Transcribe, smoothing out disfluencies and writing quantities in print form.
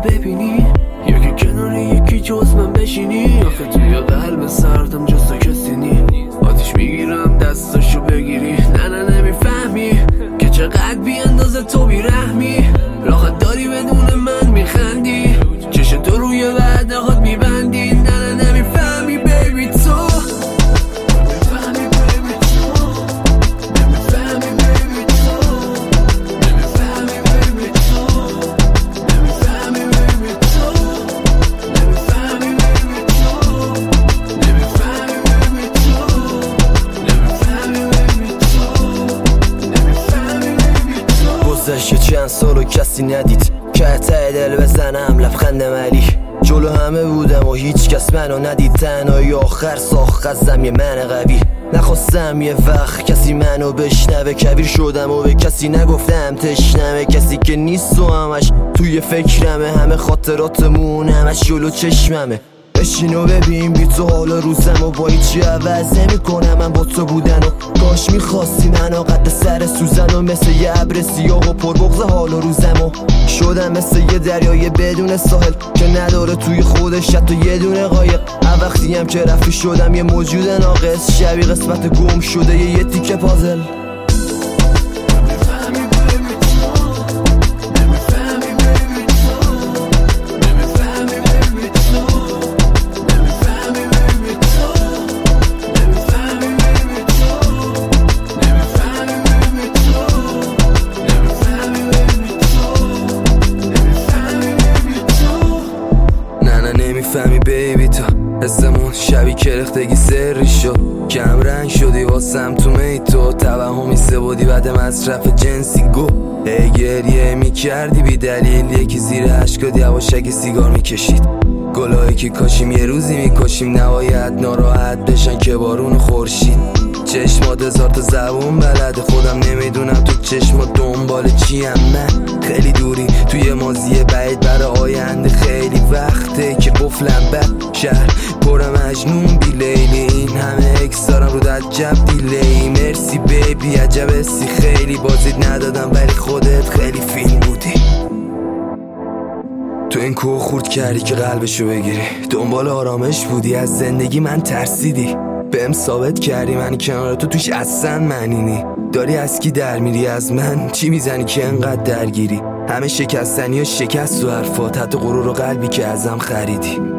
ببینی یا که کنار یکی جز من بشینی. آخه توی قلب سردم جز تو کسی نی. آتیش میگیرم دستاشو بگیری. نه نمیفهمی که چقدر بی اندازه تو بیرحمی. لاغت داری بدون من میخندی. چش تو روی وعده‌هات میبندی. نه نمیفهمی بیبی تو. گذشته چند سال و کسی ندید که ته دل بزنم لبخند ملی. جلو همه بودم و هیچ کس منو ندید. تنهایی آخر ساخت قزم یه من قوی. نخواستم یه وقت کسی منو بشنوه. کبیر شدم و به کسی نگفتم تشنمه. کسی که نیست و همش توی فکرمه. همه خاطراتمون همش جلو چشممه. بشین و ببین بی تو حالا روزم و با هیچی عوض نمی کنم. من با تو بودن و کاش میخواستی منو قد سر سوزن و مثل یه ابر سیاه و پربغض حال و روزم و شدم مثل یه دریای بدون ساحل که نداره توی خودش حتی یه دونه قایق. وقتی هم که رفتی شدم یه موجود ناقص. شبیه قسمت گم شده یه تیکه پازل. نمیفهمی بیبی تو حسمون شبی کرختگی سری شد. کم رنگ شدی واسم تو می تو. توهمی سبودی بعد مصرف جنسی گو. ای گریه میکردی بی دلیل. یکی زیر عشقات یواشکی سیگار میکشید. گلایی که کاشیم یه روزی میکشیم. نباید ناراحت بشن که بارون خورشید. چشمات هزار تا زبون بلده. خودم نمیدونم تو چشمات دنبال چیم. من خیلی دوری توی ماضی بعید برای آینده. خیلی وقته که قفلم بد شهر پر مجنون بی لیلی. این همه اکس دارم رو عجب دیلی. مرسی بیبی عجب اسی خیلی بازید ندادم ولی خودت خیلی فیلم بودی. تو این کوه خورد کردی که قلبشو بگیری. دنبال آرامش بودی از زندگی من ترسیدی. بهم ثابت کردی من کنار تو توش اصلا معنی داری. از کی در میری از من چی میزنی که انقدر درگیری. همه شکستنی و شکست و حرفات حتی غرور و قلبی که ازم خریدی.